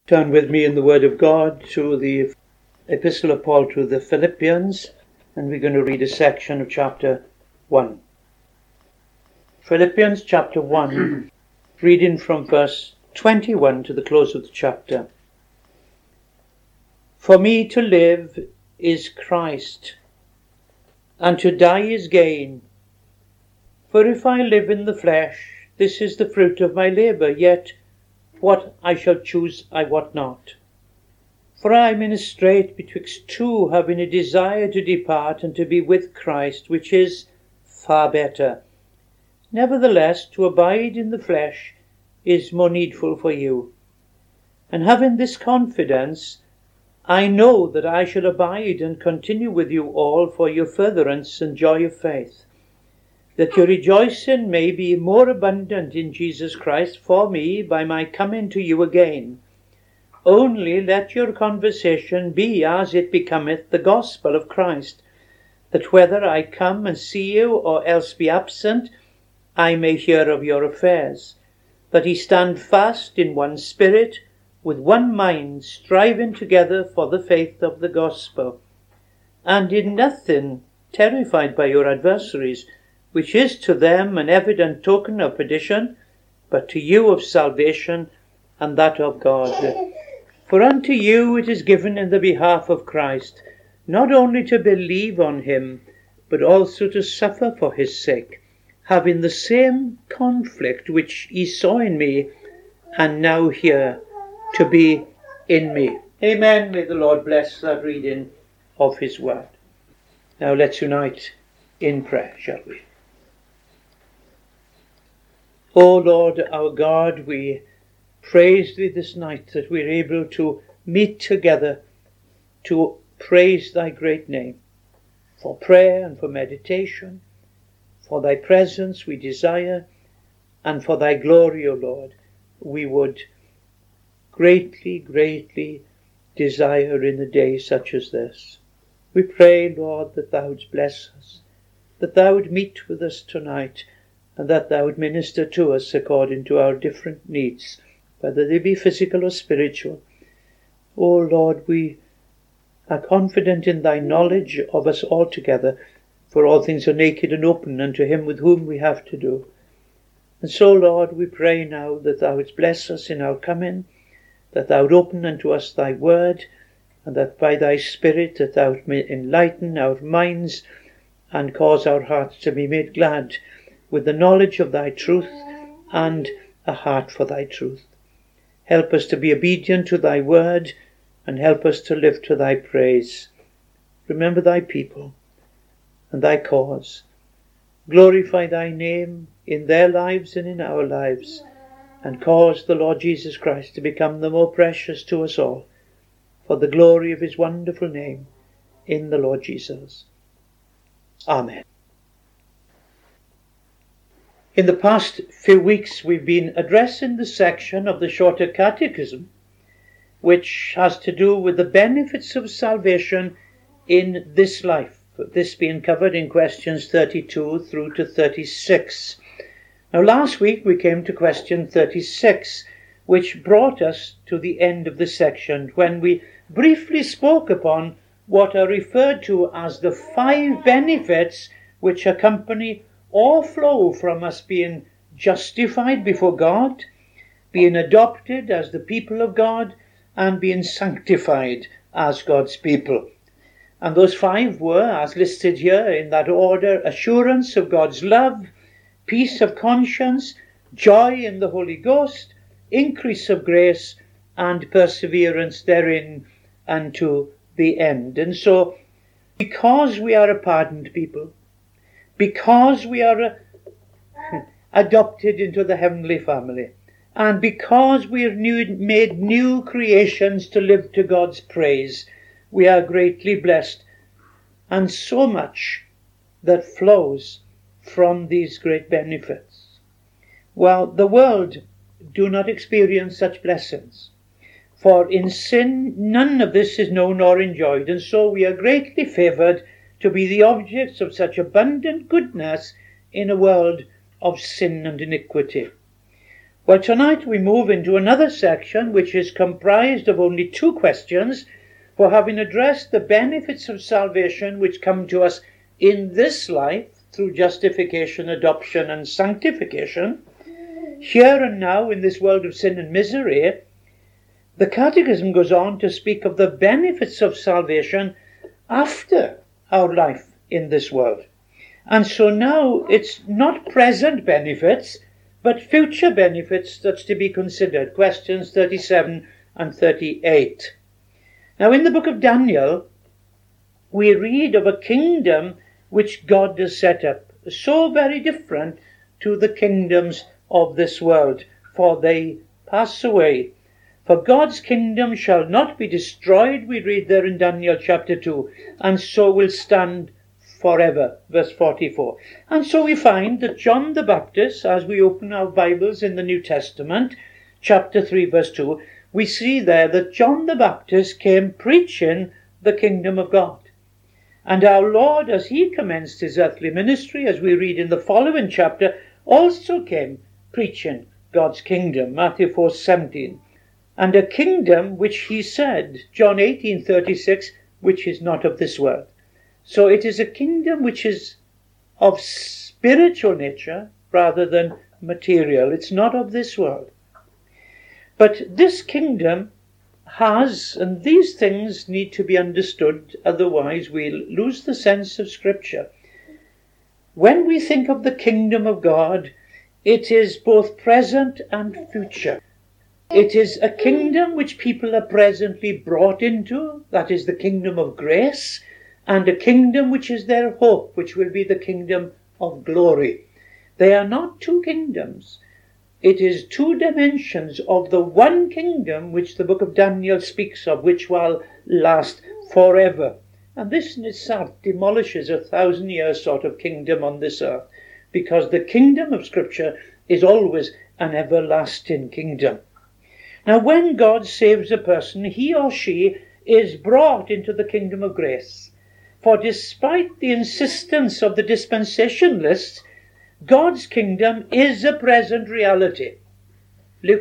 Turn with me in the Word of God to the Epistle of Paul to the Philippians, and we're going to read a section of chapter 1. Philippians chapter 1, reading from verse 21 to the close of the chapter. For me to live is Christ, and to die is gain. For if I live in the flesh, this is the fruit of my labour, yet what I shall choose I wot not. For I am in a strait betwixt two, having a desire to depart and to be with Christ, which is far better. Nevertheless, to abide in the flesh is more needful for you. And having this confidence, I know that I shall abide and continue with you all for your furtherance and joy of faith, that your rejoicing may be more abundant in Jesus Christ for me by my coming to you again. Only let your conversation be as it becometh the gospel of Christ, that whether I come and see you or else be absent, I may hear of your affairs, that ye stand fast in one spirit, with one mind, striving together for the faith of the gospel, and in nothing terrified by your adversaries, which is to them an evident token of perdition, but to you of salvation, and that of God. For unto you it is given in the behalf of Christ, not only to believe on him, but also to suffer for his sake, having the same conflict which ye saw in me, and now hear to be in me. Amen. May the Lord bless that reading of his word. Now let's unite in prayer, shall we? O Lord, our God, we praise thee this night that we're able to meet together to praise thy great name. For prayer and for meditation, for thy presence we desire, and for thy glory, O Lord, we would greatly desire in a day such as this. We pray, Lord, that thou wouldst bless us, that thou would meet with us tonight, and that thou would minister to us according to our different needs, whether they be physical or spiritual. O Lord, we are confident in thy knowledge of us altogether, for all things are naked and open unto him with whom we have to do. And so, Lord, we pray now that thou wouldst bless us in our coming, that thou would open unto us thy word, and that by thy Spirit that thou would enlighten our minds and cause our hearts to be made glad with the knowledge of thy truth and a heart for thy truth. Help us to be obedient to thy word, and help us to live to thy praise. Remember thy people and thy cause. Glorify thy name in their lives and in our lives, and cause the Lord Jesus Christ to become the more precious to us all, for the glory of his wonderful name, in the Lord Jesus. Amen. In the past few weeks we've been addressing the section of the Shorter Catechism which has to do with the benefits of salvation in this life, this being covered in questions 32 through to 36. Now last week we came to question 36, which brought us to the end of the section when we briefly spoke upon what are referred to as the 5 benefits which accompany or flow from us being justified before God, being adopted as the people of God, and being sanctified as God's people. And those 5 were, as listed here in that order: assurance of God's love, peace of conscience, joy in the Holy Ghost, increase of grace, and perseverance therein unto the end. And so, because we are a pardoned people, because we are adopted into the heavenly family, and because we are made new creations to live to God's praise, we are greatly blessed, and so much that flows from these great benefits. Well, the world do not experience such blessings, for in sin none of this is known or enjoyed, and so we are greatly favoured to be the objects of such abundant goodness in a world of sin and iniquity. Well, tonight we move into another section which is comprised of only 2 questions, for having addressed the benefits of salvation which come to us in this life through justification, adoption and sanctification, here and now in this world of sin and misery, the Catechism goes on to speak of the benefits of salvation after our life in this world. And so now it's not present benefits, but future benefits that's to be considered. Questions 37 and 38. Now in the book of Daniel, we read of a kingdom which God has set up, so very different to the kingdoms of this world, for they pass away. For God's kingdom shall not be destroyed, we read there in Daniel chapter 2, and so will stand forever, verse 44. And so we find that John the Baptist, as we open our Bibles in the New Testament, chapter 3, verse 2, we see there that John the Baptist came preaching the kingdom of God. And our Lord, as he commenced his earthly ministry, as we read in the following chapter, also came preaching God's kingdom, Matthew 4:17. And a kingdom which he said, John 18:36, which is not of this world. So it is a kingdom which is of spiritual nature rather than material. It's not of this world. But this kingdom has, and these things need to be understood, otherwise we'll lose the sense of Scripture. When we think of the kingdom of God, it is both present and future. It is a kingdom which people are presently brought into, that is the kingdom of grace, and a kingdom which is their hope, which will be the kingdom of glory. They are not 2 kingdoms. It is 2 dimensions of the one kingdom which the book of Daniel speaks of, which will last forever. And this in itself demolishes 1,000-year sort of kingdom on this earth, because the kingdom of Scripture is always an everlasting kingdom. Now, when God saves a person, he or she is brought into the kingdom of grace. For despite the insistence of the dispensationalists, God's kingdom is a present reality. Luke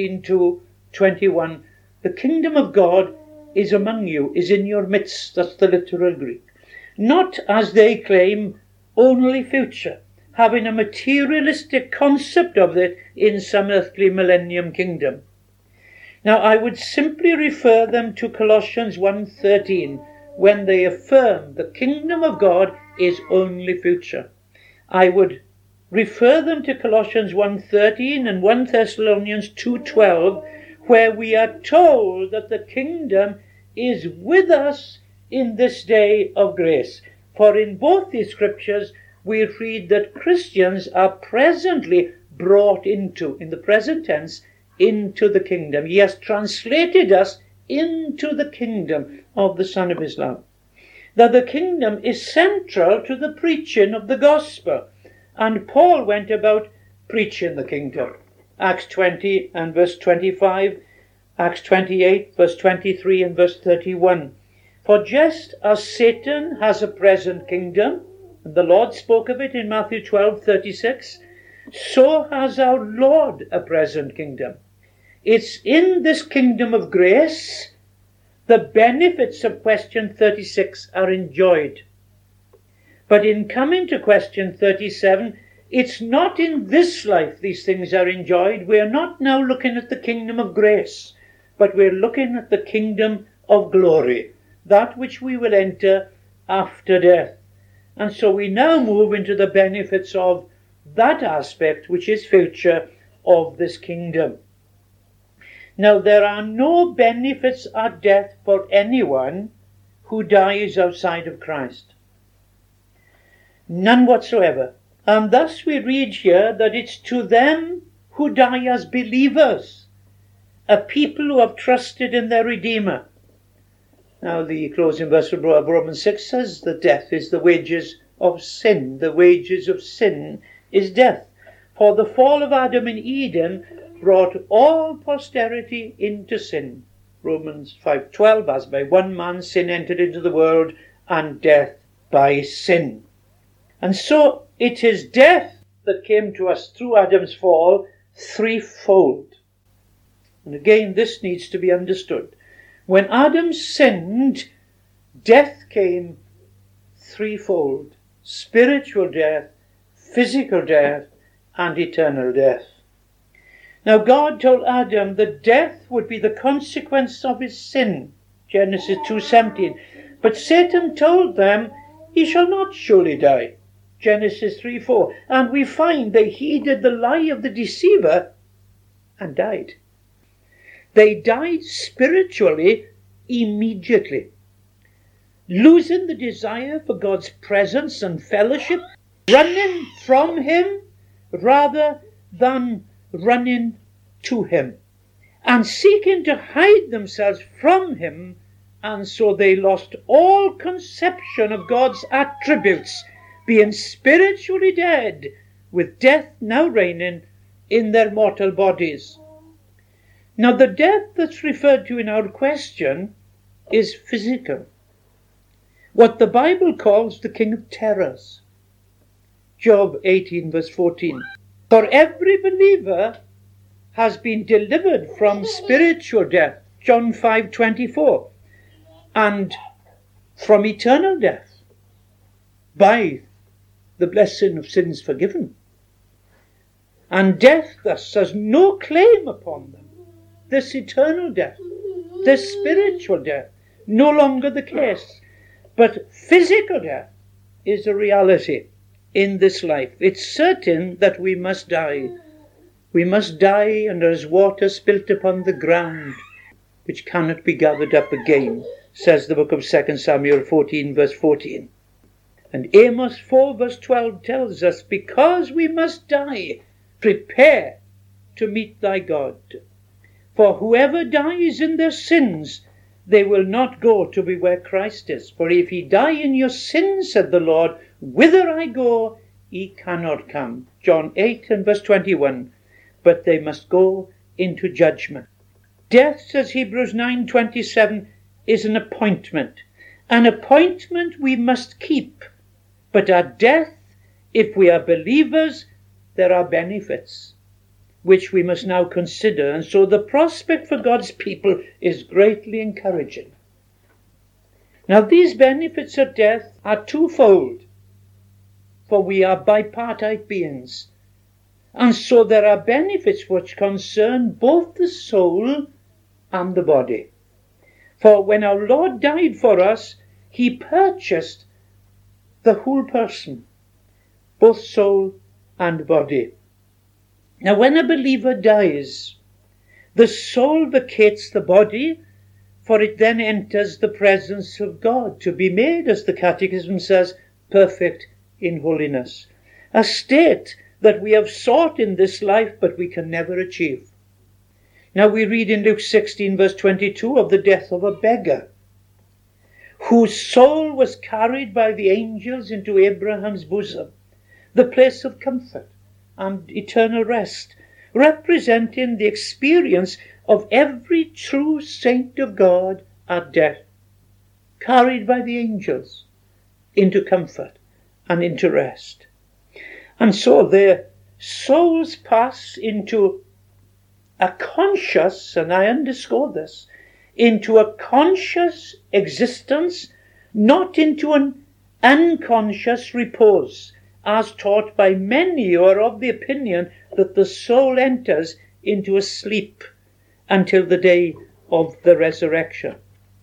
17:21, the kingdom of God is among you, is in your midst. That's the literal Greek. Not, as they claim, only future, having a materialistic concept of it in some earthly millennium kingdom. Now I would simply refer them to Colossians 1:13, when they affirm the kingdom of God is only future. I would refer them to Colossians 1:13 and 1 Thessalonians 2:12, where we are told that the kingdom is with us in this day of grace. For in both these scriptures we read that Christians are presently brought into, in the present tense, into the kingdom. He has translated us into the kingdom of the Son of his love. That the kingdom is central to the preaching of the gospel. And Paul went about preaching the kingdom. Acts 20 and verse 25, Acts 28, verse 23 and verse 31. For just as Satan has a present kingdom, and the Lord spoke of it in Matthew 12:36, so has our Lord a present kingdom. It's in this kingdom of grace the benefits of question 36 are enjoyed. But in coming to question 37, it's not in this life these things are enjoyed. We're not now looking at the kingdom of grace, but we're looking at the kingdom of glory, that which we will enter after death. And so we now move into the benefits of that aspect which is future of this kingdom. Now, there are no benefits at death for anyone who dies outside of Christ. None whatsoever. And thus we read here that it's to them who die as believers, a people who have trusted in their Redeemer. Now, the closing verse of Romans 6 says that death is the wages of sin. The wages of sin is death. For the fall of Adam in Eden brought all posterity into sin. Romans 5:12, as by one man sin entered into the world, and death by sin. And so it is death that came to us through Adam's fall, threefold. And again, this needs to be understood. When Adam sinned, death came threefold: spiritual death, physical death, and eternal death. Now God told Adam that death would be the consequence of his sin, Genesis 2:17. But Satan told them, he shall not surely die, Genesis 3:4. And we find they heeded the lie of the deceiver and died. They died spiritually immediately, losing the desire for God's presence and fellowship, running from him rather than running to him, and seeking to hide themselves from him, and so they lost all conception of God's attributes, being spiritually dead, with death now reigning in their mortal bodies. Now the death that's referred to in our question is physical, what the Bible calls the king of terrors. Job 18 verse 14. For every believer has been delivered from spiritual death, John 5:24, and from eternal death by the blessing of sins forgiven. And death thus has no claim upon them. This eternal death, this spiritual death, no longer the case. But physical death is a reality in this life. It's certain that we must die. We must die, and as water spilt upon the ground, which cannot be gathered up again, says the book of 2 Samuel 14 verse 14. And Amos 4 verse 12 tells us, because we must die, prepare to meet thy God. For whoever dies in their sins, they will not go to be where Christ is. For if ye die in your sins, said the Lord, whither I go, ye cannot come. John 8 and verse 21. But they must go into judgment. Death, says Hebrews 9:27, is an appointment. An appointment we must keep. But at death, if we are believers, there are benefits which we must now consider. And so the prospect for God's people is greatly encouraging. Now these benefits of death are twofold, for we are bipartite beings. And so there are benefits which concern both the soul and the body. For when our Lord died for us, he purchased the whole person, both soul and body. Now when a believer dies, the soul vacates the body, for it then enters the presence of God, to be made, as the Catechism says, perfect in holiness. A state that we have sought in this life, but we can never achieve. Now we read in Luke 16 verse 22 of the death of a beggar, whose soul was carried by the angels into Abraham's bosom, the place of comfort and eternal rest, representing the experience of every true saint of God at death, carried by the angels into comfort and into rest. And so their souls pass into a conscious, and I underscore this, into a conscious existence, not into an unconscious repose, as taught by many who are of the opinion that the soul enters into a sleep until the day of the resurrection.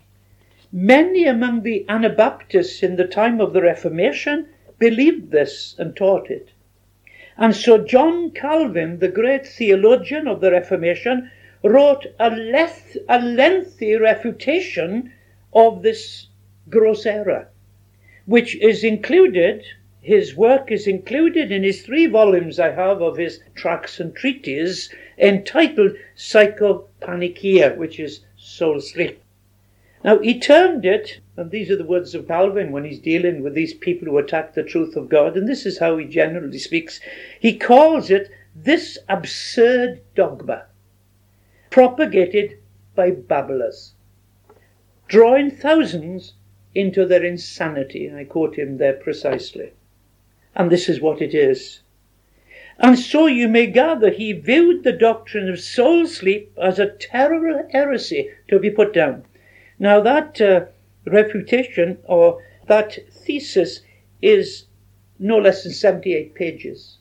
Many among the Anabaptists in the time of the Reformation believed this and taught it. And so John Calvin, the great theologian of the Reformation, wrote a lengthy refutation of this gross error, which is included, his work is included in his 3 volumes I have of his tracts and treatises, entitled Psychopannychia, which is soul sleep. Now he termed it, and these are the words of Calvin when he's dealing with these people who attack the truth of God, and this is how he generally speaks. He calls it this absurd dogma, propagated by babblers, drawing thousands into their insanity. I quote him there precisely. And this is what it is. And so you may gather he viewed the doctrine of soul sleep as a terrible heresy to be put down. Now that refutation or that thesis is no less than 78 pages.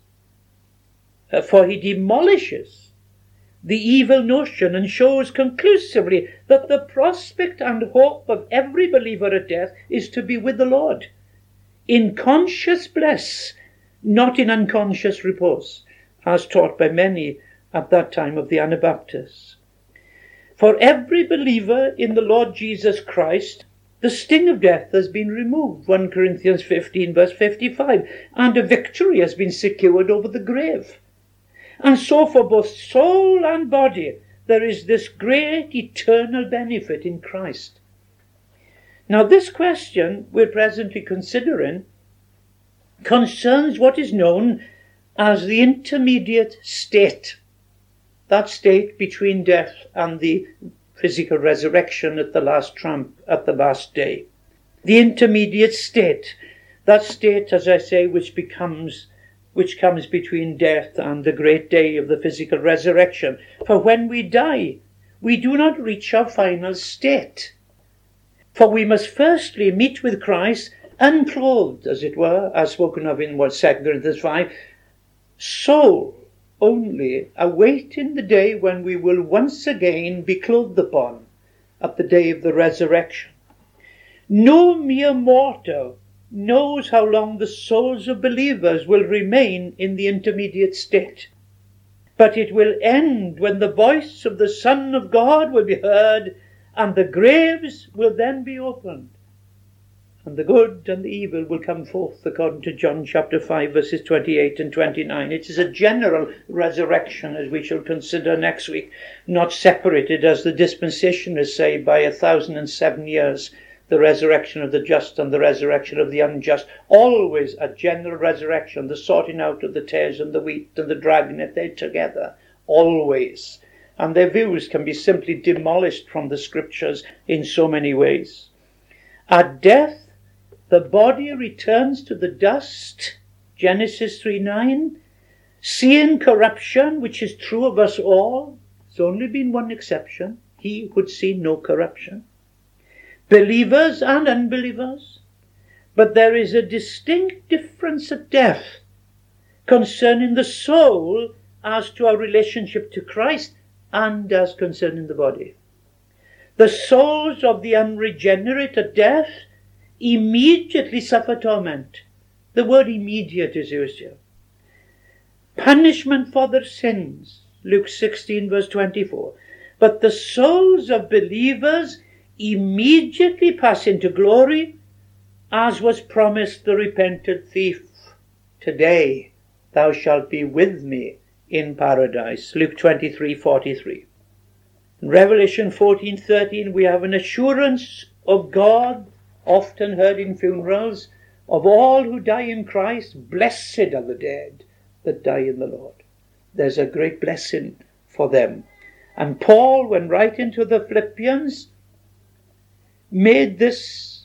For he demolishes the evil notion and shows conclusively that the prospect and hope of every believer at death is to be with the Lord, in conscious bliss, not in unconscious repose, as taught by many at that time of the Anabaptists. For every believer in the Lord Jesus Christ, the sting of death has been removed, 1 Corinthians 15 verse 55, and a victory has been secured over the grave. And so for both soul and body, there is this great eternal benefit in Christ. Now this question we're presently considering concerns what is known as the intermediate state, that state between death and the physical resurrection at the last trump, at the last day. The intermediate state, that state, as I say, which comes between death and the great day of the physical resurrection. For when we die, we do not reach our final state. For we must firstly meet with Christ, unclothed, as it were, as spoken of in 2 Corinthians 5, soul only, awaiting the day when we will once again be clothed upon at the day of the resurrection. No mere mortal knows how long the souls of believers will remain in the intermediate state. But it will end when the voice of the Son of God will be heard, and the graves will then be opened, and the good and the evil will come forth, according to John chapter 5 verses 28 and 29. It is a general resurrection, as we shall consider next week, not separated, as the dispensationalists say, by 1,007 years, the resurrection of the just and the resurrection of the unjust. Always a general resurrection, the sorting out of the tares and the wheat and the dragging it there together. Always. And their views can be simply demolished from the scriptures in so many ways. At death, the body returns to the dust, Genesis 3:9, seeing corruption, which is true of us all. There's only been one exception, he would see no corruption. Believers and unbelievers. But there is a distinct difference at death concerning the soul as to our relationship to Christ and as concerning the body. The souls of the unregenerate at death immediately suffer torment. The word immediate is used here. Punishment for their sins, Luke 16 verse 24. But the souls of believers immediately pass into glory, as was promised the repentant thief. Today thou shalt be with me in paradise, Luke 23:43. In Revelation 14:13 we have an assurance of God, often heard in funerals, of all who die in Christ. Blessed are the dead that die in the Lord. There's a great blessing for them. And Paul, when writing to the Philippians, made this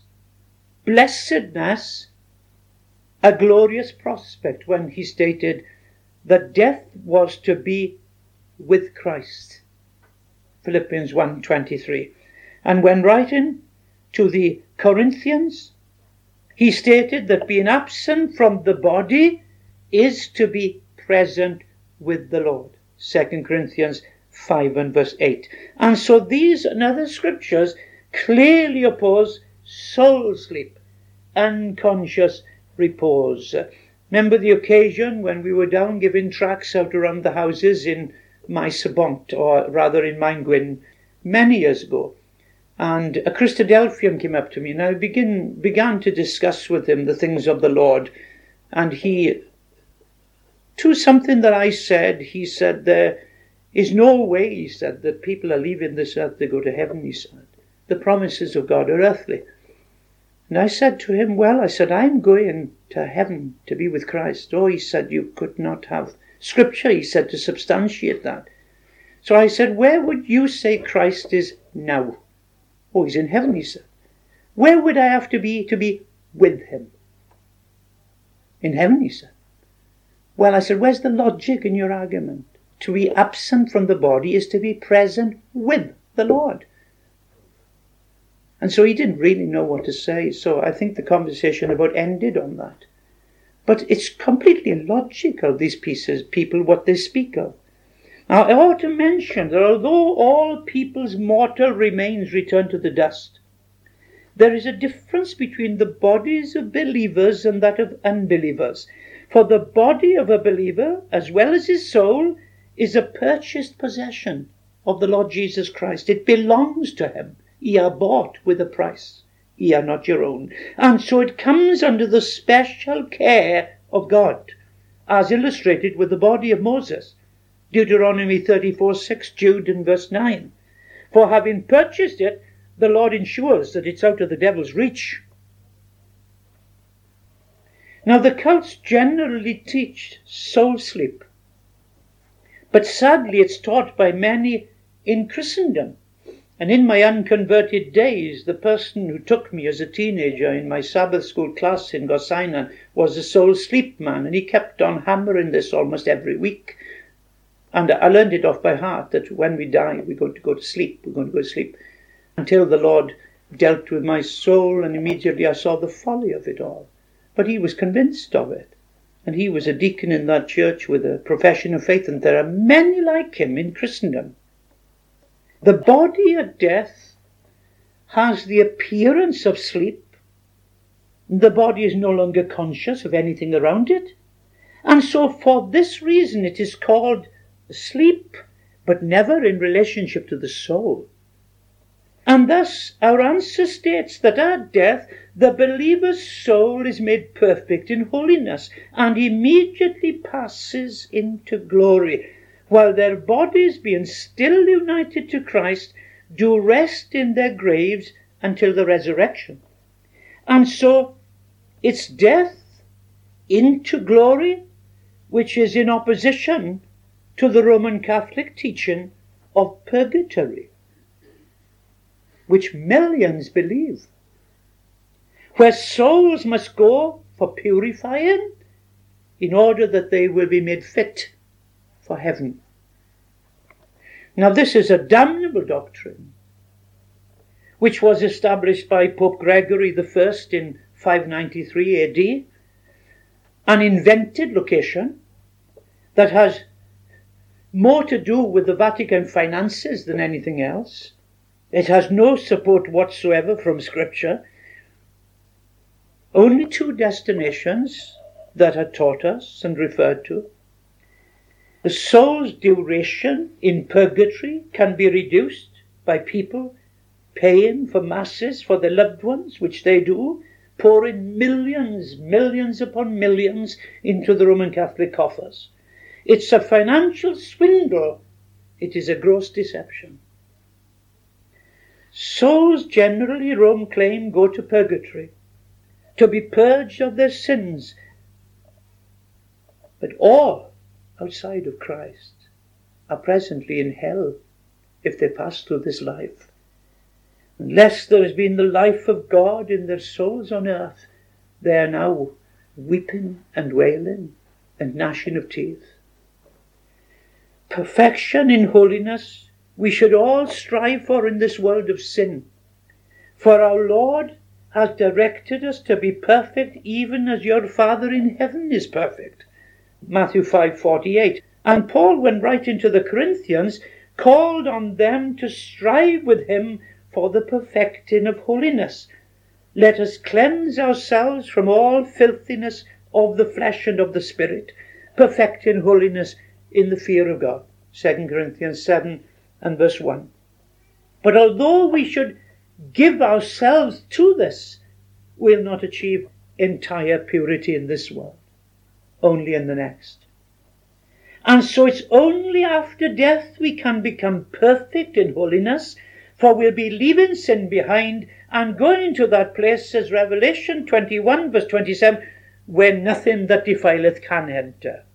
blessedness a glorious prospect when he stated that death was to be with Christ. Philippians 1:23. And when writing to the Corinthians, he stated that being absent from the body is to be present with the Lord. 2 Corinthians 5 and verse 8. And so these and other scriptures clearly oppose soul sleep, unconscious repose. Remember the occasion when we were down giving tracts out around the houses in Maesabont, or rather in Maengwyn, many years ago. And a Christadelphian came up to me, and I began to discuss with him the things of the Lord. And he, to something that I said, he said, there is no way, he said, that people are leaving this earth to go to heaven, he said. The promises of God are earthly. And I said to him, well, I said, I'm going to heaven to be with Christ. Oh, he said, you could not have scripture, he said, to substantiate that. So I said, where would you say Christ is now? Oh, he's in heaven, he said. Where would I have to be with him? In heaven, he said. Well, I said, where's the logic in your argument? To be absent from the body is to be present with the Lord. And so he didn't really know what to say, so I think the conversation about ended on that. But it's completely illogical, these people, what they speak of. Now, I ought to mention that although all people's mortal remains return to the dust, there is a difference between the bodies of believers and that of unbelievers. For the body of a believer, as well as his soul, is a purchased possession of the Lord Jesus Christ. It belongs to him. Ye are bought with a price. Ye are not your own. And so it comes under the special care of God, as illustrated with the body of Moses. Deuteronomy 34:6, Jude in verse 9. For having purchased it, the Lord ensures that it's out of the devil's reach. Now, the cults generally teach soul sleep, but sadly it's taught by many in Christendom. And in my unconverted days, the person who took me as a teenager in my Sabbath school class in Gosainan was a soul sleep man, and he kept on hammering this almost every week. And I learned it off by heart, that when we die, we're going to go to sleep. We're going to go to sleep. Until the Lord dealt with my soul, and immediately I saw the folly of it all. But he was convinced of it. And he was a deacon in that church with a profession of faith, and there are many like him in Christendom. The body at death has the appearance of sleep. The body is no longer conscious of anything around it. And so for this reason it is called sleep, but never in relationship to the soul. And thus our answer states that at death the believer's soul is made perfect in holiness and immediately passes into glory, while their bodies, being still united to Christ, do rest in their graves until the resurrection. And so it's death into glory, which is in opposition to the Roman Catholic teaching of purgatory, which millions believe, where souls must go for purifying in order that they will be made fit for heaven. Now, this is a damnable doctrine, which was established by Pope Gregory I in 593 AD, an invented location that has more to do with the Vatican finances than anything else. It has no support whatsoever from Scripture. Only two destinations that are taught us and referred to. The soul's duration in purgatory can be reduced by people paying for masses for their loved ones, which they do, pouring millions upon millions into the Roman Catholic coffers. It's a financial swindle. It is a gross deception. Souls generally, Rome claim, go to purgatory to be purged of their sins. But all outside of Christ are presently in hell if they pass through this life. Unless there has been the life of God in their souls on earth, they are now weeping and wailing and gnashing of teeth. Perfection in holiness we should all strive for in this world of sin. For our Lord has directed us to be perfect even as your Father in heaven is perfect. Matthew 5:48. And Paul, when writing to the Corinthians, called on them to strive with him for the perfecting of holiness. Let us cleanse ourselves from all filthiness of the flesh and of the spirit, perfecting holiness in the fear of God. 2 Corinthians 7 and verse 1. But although we should give ourselves to this, we'll not achieve entire purity in this world, only in the next. And so it's only after death we can become perfect in holiness, for we'll be leaving sin behind and going to that place, says Revelation 21 verse 27, where nothing that defileth can enter.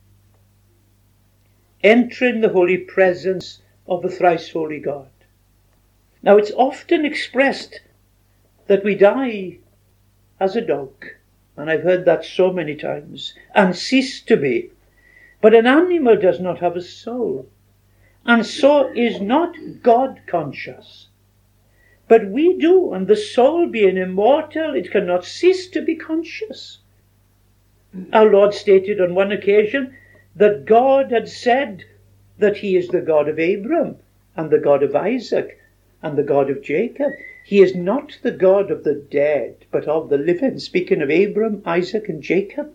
Entering the holy presence of the thrice holy God. Now, it's often expressed that we die as a dog, and I've heard that so many times, and cease to be. But an animal does not have a soul, and so is not God conscious. But we do, and the soul being immortal, it cannot cease to be conscious. Our Lord stated on one occasion that God had said that he is the God of Abraham, and the God of Isaac, and the God of Jacob. He is not the God of the dead, but of the living, speaking of Abraham, Isaac, and Jacob.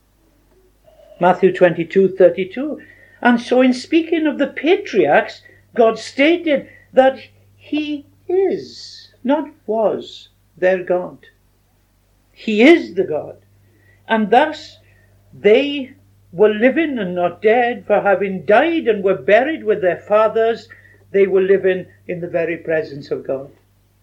Matthew 22:32. And so in speaking of the patriarchs, God stated that he is, not was, their God. He is the God. And thus they were living and not dead, for having died and were buried with their fathers, they were living in the very presence of God.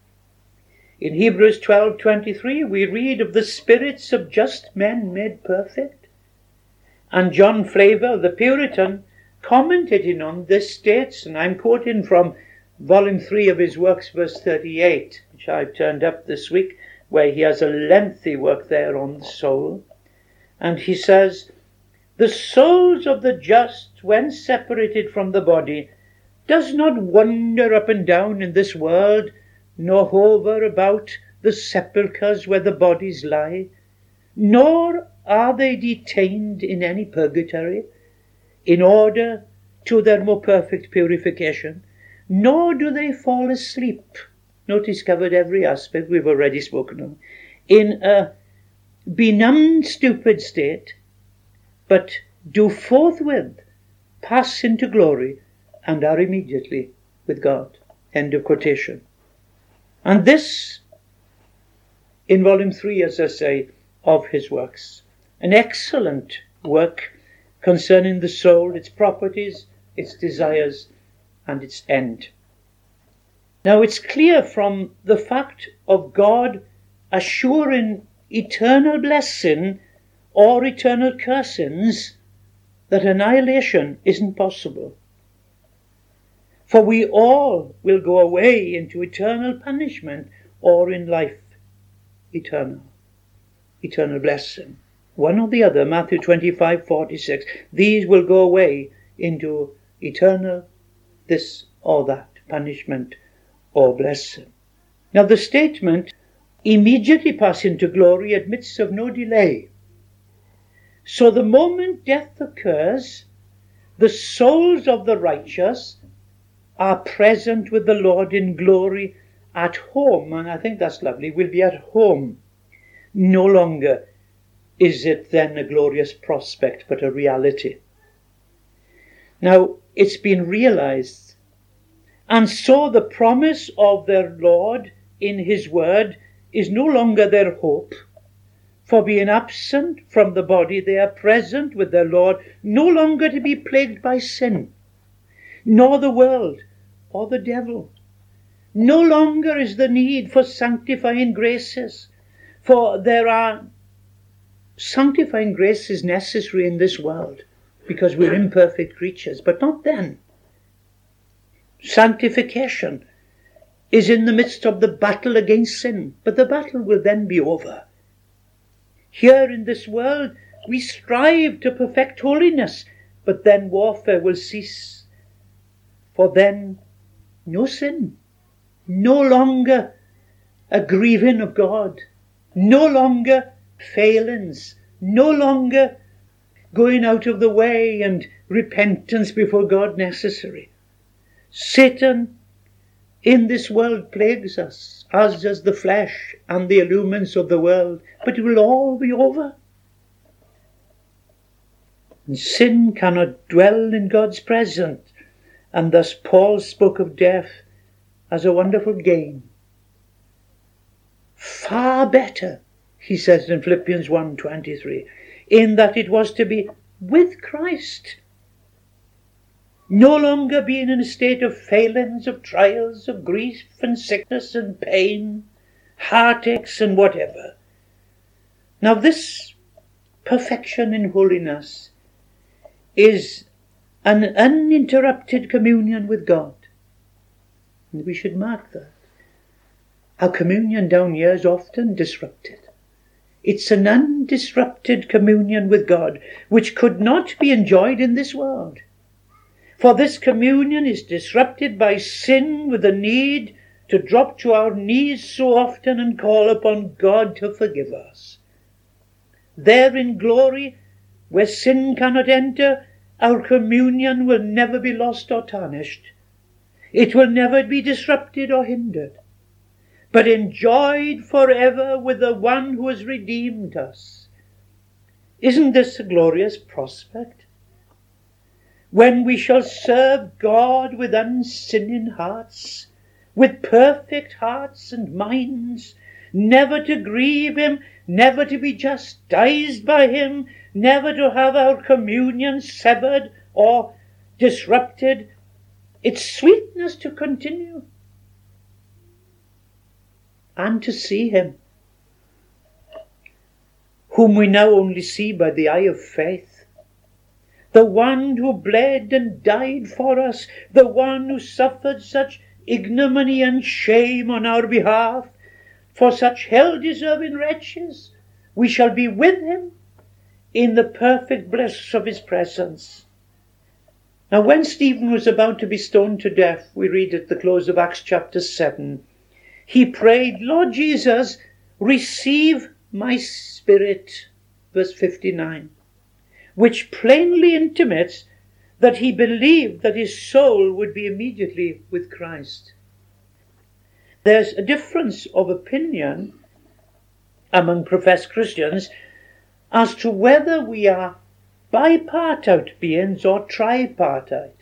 In Hebrews 12:23 we read of the spirits of just men made perfect. And John Flavel, the Puritan, commenting on this states, and I'm quoting from volume 3 of his works, verse 38, which I've turned up this week, where he has a lengthy work there on the soul. And he says, "The souls of the just, when separated from the body, does not wander up and down in this world, nor hover about the sepulchres where the bodies lie, nor are they detained in any purgatory, in order to their more perfect purification, nor do they fall asleep." Notice covered every aspect we've already spoken of. "In a benumbed, stupid state, but do forthwith pass into glory and are immediately with God." End of quotation. And this in volume 3, as I say, of his works. An excellent work concerning the soul, its properties, its desires, and its end. Now it's clear from the fact of God assuring eternal blessing or eternal cursings that annihilation isn't possible. For we all will go away into eternal punishment or in life eternal blessing. One or the other, Matthew 25:46. These will go away into eternal this or that, punishment or blessing. Now the statement, immediately pass into glory, admits of no delay. So the moment death occurs, the souls of the righteous are present with the Lord in glory at home. And I think that's lovely. We'll be at home. No longer is it then a glorious prospect, but a reality. Now, it's been realized. And so the promise of their Lord in his word is no longer their hope. For being absent from the body, they are present with their Lord, no longer to be plagued by sin, nor the world or the devil. No longer is the need for sanctifying graces, for there are sanctifying graces necessary in this world, because we're imperfect creatures, but not then. Sanctification is in the midst of the battle against sin, but the battle will then be over. Here in this world we strive to perfect holiness, but then warfare will cease. For then no sin, no longer a grieving of God, no longer failings, no longer going out of the way and repentance before God necessary. Satan in this world plagues us, as does the flesh and the allurements of the world, but it will all be over. And sin cannot dwell in God's presence, and thus Paul spoke of death as a wonderful gain. Far better, he says in Philippians 1:23, in that it was to be with Christ, no longer being in a state of failings, of trials, of grief and sickness and pain, heartaches and whatever. Now this perfection in holiness is an uninterrupted communion with God. And we should mark that. Our communion down here is often disrupted. It's an undisrupted communion with God, which could not be enjoyed in this world. For this communion is disrupted by sin, with the need to drop to our knees so often and call upon God to forgive us. There in glory, where sin cannot enter, our communion will never be lost or tarnished. It will never be disrupted or hindered, but enjoyed forever with the one who has redeemed us. Isn't this a glorious prospect? When we shall serve God with unsinning hearts, with perfect hearts and minds, never to grieve him, never to be chastised by him, never to have our communion severed or disrupted, its sweetness to continue, and to see him, whom we now only see by the eye of faith, the one who bled and died for us, the one who suffered such ignominy and shame on our behalf, for such hell-deserving wretches. We shall be with him in the perfect bliss of his presence. Now, when Stephen was about to be stoned to death, we read at the close of Acts chapter 7, he prayed, Lord Jesus, receive my spirit, verse 59, which plainly intimates that he believed that his soul would be immediately with Christ. There's a difference of opinion among professed Christians as to whether we are bipartite beings or tripartite.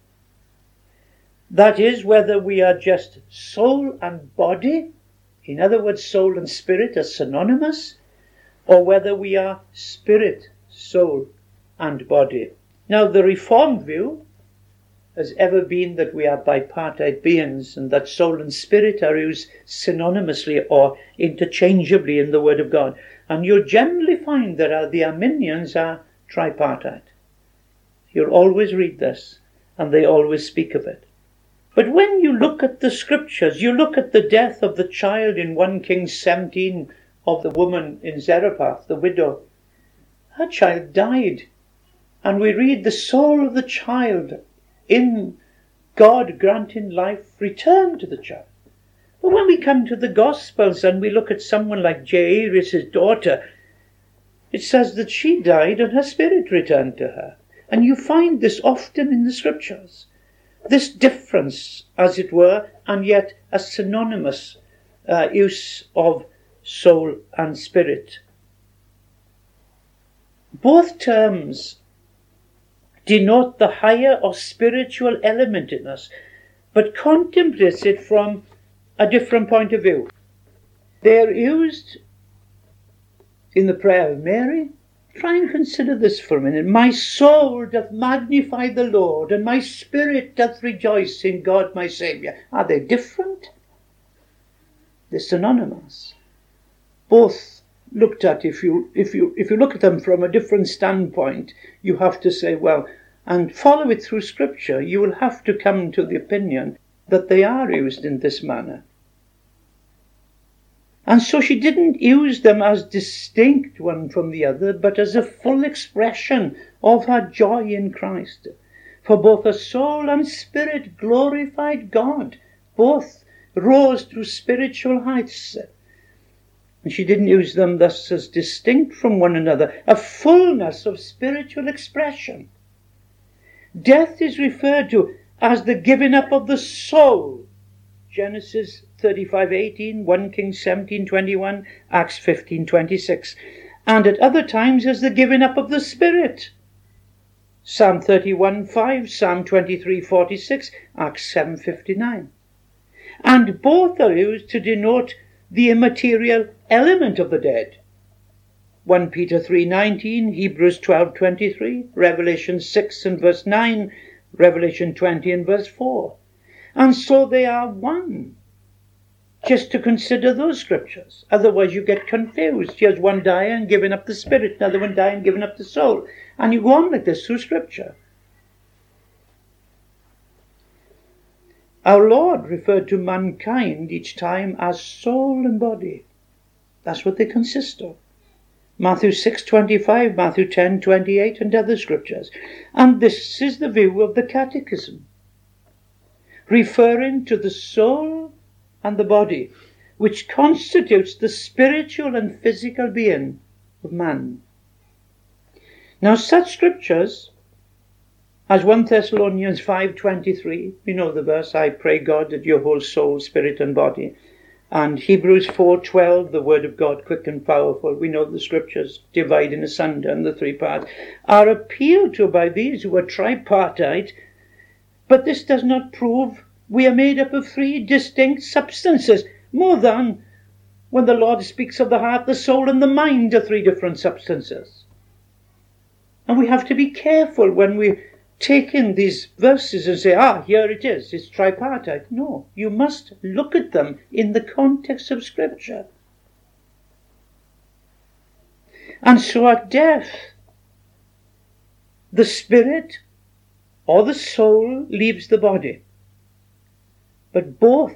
That is, whether we are just soul and body, in other words, soul and spirit are synonymous, or whether we are spirit, soul, and body. Now, the Reformed view has ever been that we are bipartite beings and that soul and spirit are used synonymously or interchangeably in the Word of God. And you'll generally find that the Arminians are tripartite. You'll always read this, and they always speak of it. But when you look at the scriptures, you look at the death of the child in 1 Kings 17 of the woman in Zarephath, the widow. Her child died. And we read the soul of the child, in God granting life, returned to the child. But when we come to the Gospels and we look at someone like Jairus' daughter, it says that she died and her spirit returned to her. And you find this often in the scriptures. This difference, as it were, and yet a synonymous use of soul and spirit. Both terms denote the higher or spiritual element in us, but contemplates it from a different point of view. They are used in the prayer of Mary. Try and consider this for a minute. My soul doth magnify the Lord, and my spirit doth rejoice in God my Saviour. Are they different? They're synonymous. Both looked at, if you look at them from a different standpoint, you have to say, well, and follow it through Scripture, you will have to come to the opinion that they are used in this manner. And so she didn't use them as distinct one from the other, but as a full expression of her joy in Christ. For both her soul and spirit glorified God. Both rose to spiritual heights. And she didn't use them thus as distinct from one another, a fullness of spiritual expression. Death is referred to as the giving up of the soul. Genesis 35:18, 1 Kings 17:21, Acts 15:26, and at other times as the giving up of the spirit. Psalm 31:5, Psalm 23:46, Acts 7:59. And both are used to denote the immaterial element of the dead. 1 Peter 3:19, Hebrews 12:23, Revelation 6 and verse 9, Revelation 20 and verse 4. And so they are one. Just to consider those scriptures. Otherwise you get confused. Here's one dying and giving up the spirit, another one dying and giving up the soul. And you go on like this through Scripture. Our Lord referred to mankind each time as soul and body. That's what they consist of. Matthew 6:25, Matthew 10:28, and other scriptures. And this is the view of the Catechism, referring to the soul and the body, which constitutes the spiritual and physical being of man. Now, such scriptures as 1 Thessalonians 5:23, we know the verse, I pray God that your whole soul, spirit and body, and Hebrews 4:12, the word of God, quick and powerful, we know the scriptures dividing asunder in the three parts, are appealed to by these who are tripartite, but this does not prove we are made up of three distinct substances, more than when the Lord speaks of the heart, the soul and the mind are three different substances. And we have to be careful when we take in these verses and say, here it is, it's tripartite. No, you must look at them in the context of Scripture. And so at death, the spirit or the soul leaves the body. But both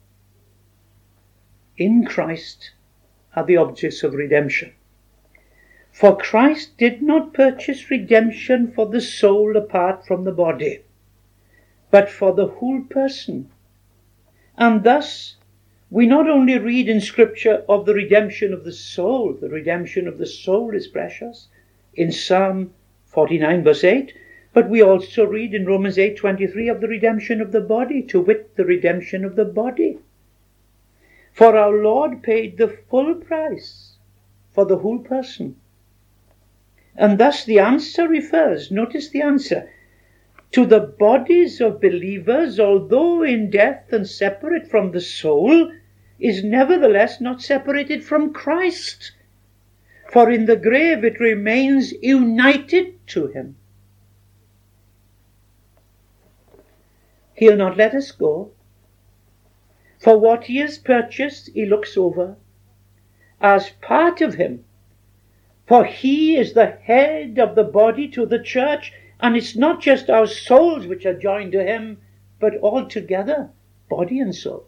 in Christ are the objects of redemption. For Christ did not purchase redemption for the soul apart from the body, but for the whole person. And thus, we not only read in Scripture of the redemption of the soul is precious, in Psalm 49 verse 8, but we also read in Romans 8:23 of the redemption of the body, to wit, the redemption of the body. For our Lord paid the full price for the whole person. And thus the answer refers, notice the answer, to the bodies of believers, although in death and separate from the soul, is nevertheless not separated from Christ. For in the grave it remains united to him. He'll not let us go. For what he has purchased, he looks over as part of him. For he is the head of the body to the church, and it's not just our souls which are joined to him, but all together, body and soul.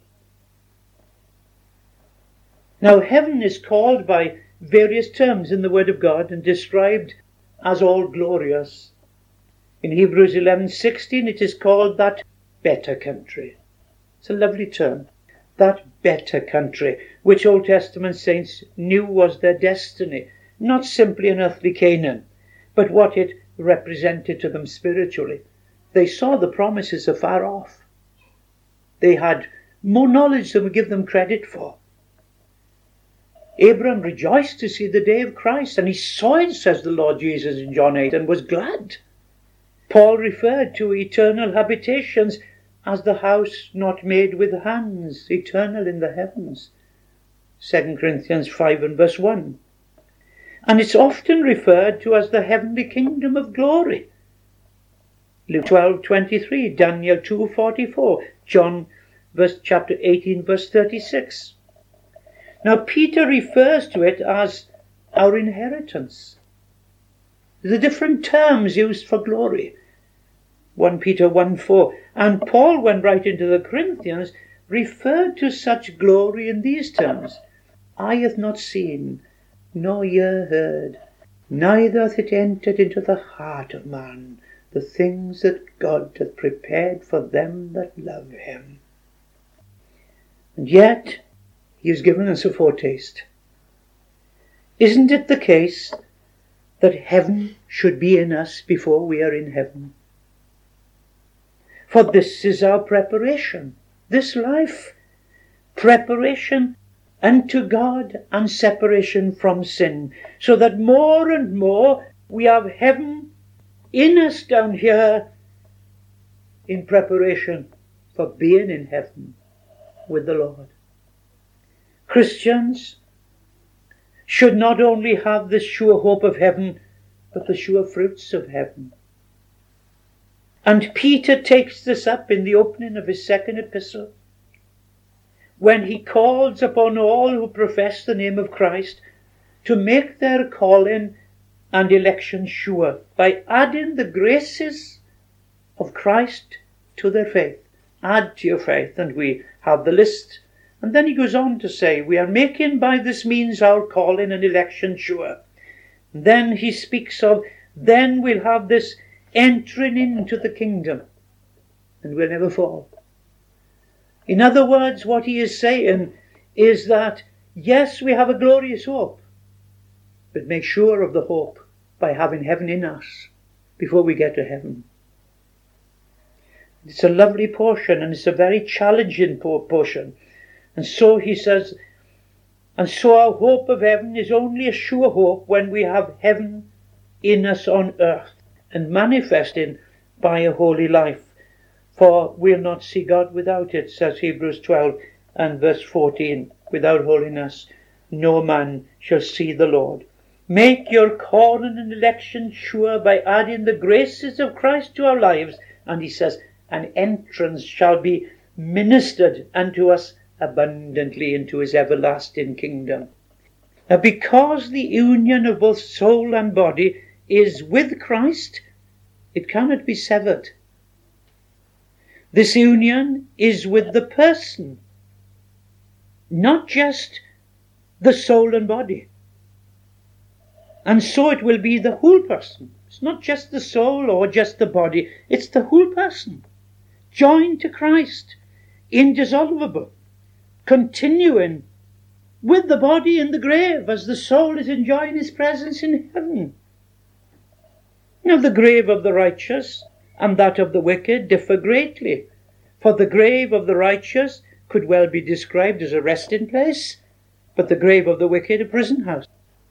Now, heaven is called by various terms in the Word of God and described as all glorious. In Hebrews 11:16, it is called that better country. It's a lovely term. That better country, which Old Testament saints knew was their destiny. Not simply an earthly Canaan, but what it represented to them spiritually. They saw the promises afar off. They had more knowledge than we give them credit for. Abraham rejoiced to see the day of Christ, and he saw it, says the Lord Jesus in John 8, and was glad. Paul referred to eternal habitations as the house not made with hands, eternal in the heavens. 2 Corinthians 5 and verse 1. And it's often referred to as the heavenly kingdom of glory. Luke 12:23, Daniel 2:44, John chapter 18 verse 36. Now Peter refers to it as our inheritance. The different terms used for glory. 1 Peter 1:4. And Paul, when writing to the Corinthians, referred to such glory in these terms. Eye hath not seen, nor ear heard, neither hath it entered into the heart of man, the things that God hath prepared for them that love him. And yet, he has given us a foretaste. Isn't it the case that heaven should be in us before we are in heaven? For this is our preparation, this life, preparation unto God and separation from sin, so that more and more we have heaven in us down here in preparation for being in heaven with the Lord. Christians should not only have the sure hope of heaven, but the sure fruits of heaven. And Peter takes this up in the opening of his second epistle, when he calls upon all who profess the name of Christ to make their calling and election sure by adding the graces of Christ to their faith. Add to your faith, and we have the list. And then he goes on to say, we are making by this means our calling and election sure. Then he speaks of, then we'll have this entering into the kingdom, and we'll never fall. In other words, what he is saying is that, yes, we have a glorious hope, but make sure of the hope by having heaven in us before we get to heaven. It's a lovely portion, and it's a very challenging portion. And so he says, and so our hope of heaven is only a sure hope when we have heaven in us on earth and manifesting by a holy life. For we'll not see God without it, says Hebrews 12 and verse 14. Without holiness, no man shall see the Lord. Make your calling and election sure by adding the graces of Christ to our lives. And he says, an entrance shall be ministered unto us abundantly into his everlasting kingdom. Now, because the union of both soul and body is with Christ, it cannot be severed. This union is with the person, not just the soul and body. And so it will be the whole person. It's not just the soul or just the body, it's the whole person, joined to Christ, indissoluble, continuing with the body in the grave as the soul is enjoying his presence in heaven. Now the grave of the righteous and that of the wicked differ greatly, for the grave of the righteous could well be described as a resting place, but the grave of the wicked a prison house.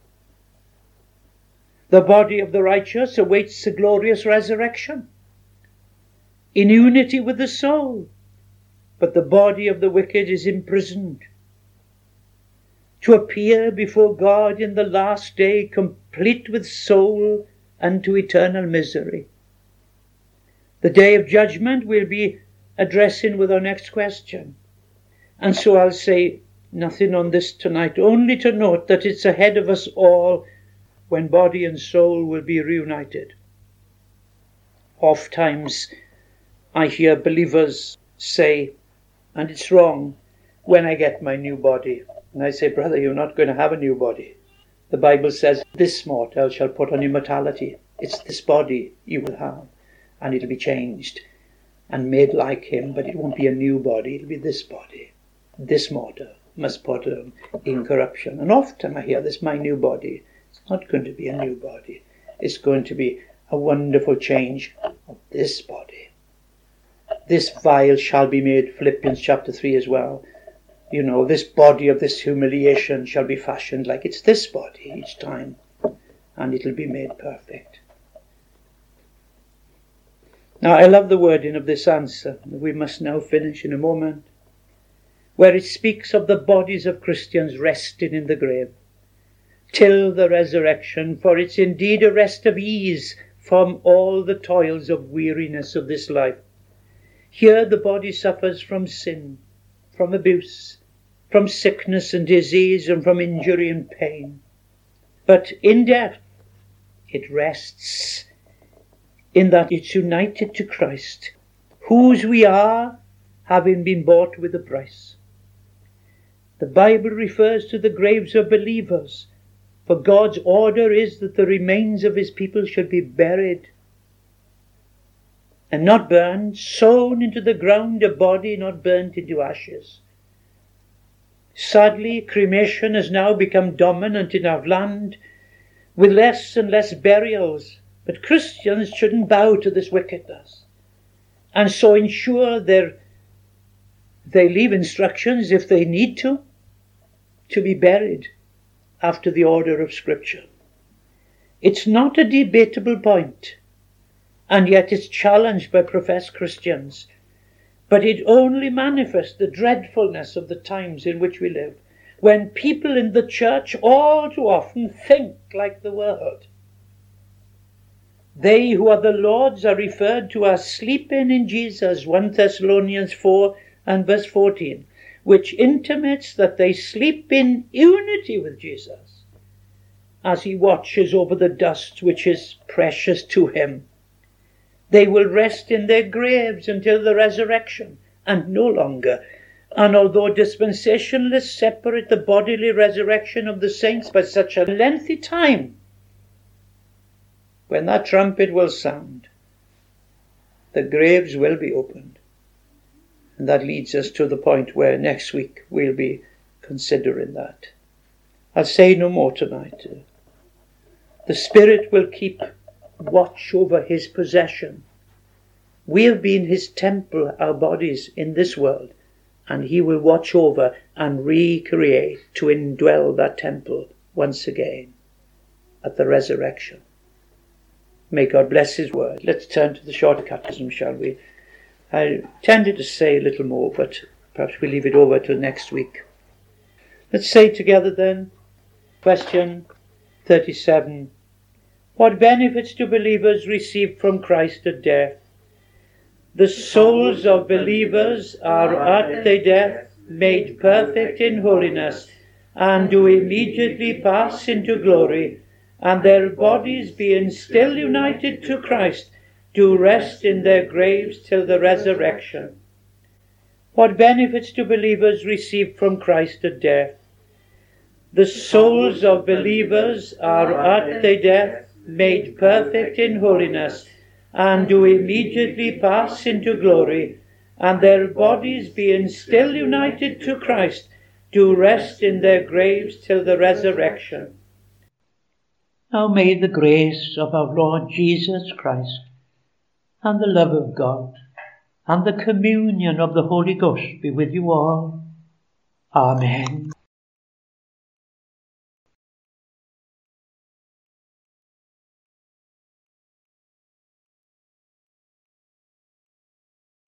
The body of the righteous awaits a glorious resurrection, in unity with the soul, but the body of the wicked is imprisoned, to appear before God in the last day complete with soul unto eternal misery. The day of judgment we'll be addressing with our next question, and so I'll say nothing on this tonight, only to note that it's ahead of us all when body and soul will be reunited. Oft times I hear believers say, and it's wrong, when I get my new body. And I say, brother, you're not going to have a new body. The Bible says, this mortal shall put on immortality. It's this body you will have, and it'll be changed and made like him, but it won't be a new body, it'll be this body. This mortal must put on incorruption. And often I hear this, my new body. It's not going to be a new body. It's going to be a wonderful change of this body. This vial shall be made, Philippians chapter 3 as well. You know, this body of this humiliation shall be fashioned like it's this body each time, and it'll be made perfect. Now, I love the wording of this answer. We must now finish in a moment, where it speaks of the bodies of Christians resting in the grave till the resurrection, for it's indeed a rest of ease from all the toils of weariness of this life. Here the body suffers from sin, from abuse, from sickness and disease, and from injury and pain. But in death it rests in that it's united to Christ, whose we are, having been bought with a price. The Bible refers to the graves of believers, for God's order is that the remains of his people should be buried and not burned, sown into the ground, a body not burnt into ashes. Sadly, cremation has now become dominant in our land, with less and less burials, but Christians shouldn't bow to this wickedness, and so ensure they leave instructions, if they need to be buried after the order of Scripture. It's not a debatable point, and yet it's challenged by professed Christians, but it only manifests the dreadfulness of the times in which we live, when people in the church all too often think like the world. They who are the Lord's are referred to as sleeping in Jesus, 1 Thessalonians 4 and verse 14, which intimates that they sleep in unity with Jesus as he watches over the dust which is precious to him. They will rest in their graves until the resurrection, and no longer. And although dispensationalists separate the bodily resurrection of the saints by such a lengthy time, when that trumpet will sound, the graves will be opened. And that leads us to the point where next week we'll be considering that. I'll say no more tonight. The Spirit will keep watch over his possession. We have been his temple, our bodies, in this world, and he will watch over and recreate to indwell that temple once again at the resurrection. May God bless his word. Let's turn to the shorter catechism, shall we? I tended to say a little more, but perhaps we'll leave it over till next week. Let's say together then, question 37. What benefits do believers receive from Christ at death? The souls of believers are at their death made perfect in holiness, and do immediately pass into glory, and their bodies, being still united to Christ, do rest in their graves till the resurrection. What benefits do believers receive from Christ at death? The souls of believers are at their death made perfect in holiness, and do immediately pass into glory, and their bodies, being still united to Christ, do rest in their graves till the resurrection. Now may the grace of our Lord Jesus Christ, and the love of God, and the communion of the Holy Ghost be with you all. Amen.